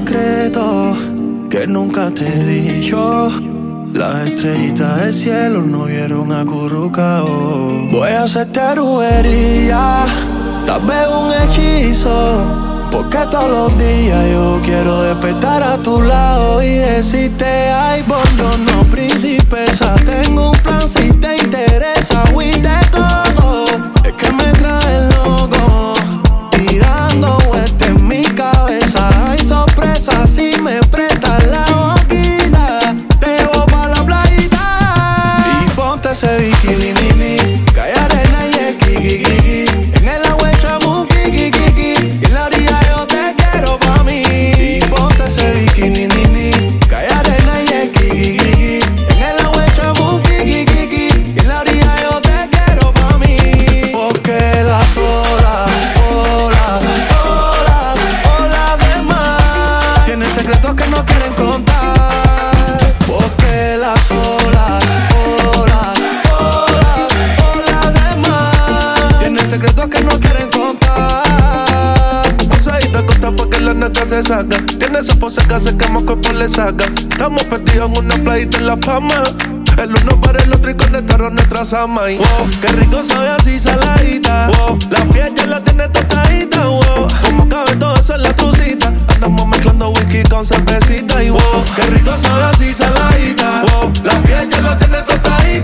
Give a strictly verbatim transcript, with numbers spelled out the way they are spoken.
secreto que nunca te he dicho. Las estrellitas del cielo no vieron acurrucado. Voy a hacerte brujería, tal vez un hechizo, porque todos los días yo quiero despertar a tu lado y decirte ay, no princesa, tengo un plan si te interesa. Fui de todo, es que me trae loco y dando vueltas en mi cabeza. Hay sorpresas si me prestas la boquita. Te llevo pa' la playita y ponte ese bikini, ni, ni, que hay arena y es kiki, kiki. En el agua echamos kiki, kiki, y en la orilla yo te quiero pa' mí. Y ponte ese bikini, ni, ni, que hay arena y es kiki, kiki. En el agua echamos kiki, kiki, y en la orilla yo te quiero pa' mí. Porque las olas, olas, olas, olas de mar tienen secretos que no quieren contar. Porque las olas, olas, olas, olas de mar tienen secretos que no quieren contar. Posadita costa pa' que la neta se saca. Tiene esa pose que hace que más cuerpo le saca. Estamos perdidos en una playita en La Palma. El uno para el otro y conectaron nuestras amas. Y wow, qué rico sabe así saladita. Wow, la piel ya la tiene tostadita. Wow, como cabe todo eso en la tucita. Andamos mezclando whisky con cervecita. Y wow, qué rico sabe así saladita. Wow, la piel ya la tiene tostadita.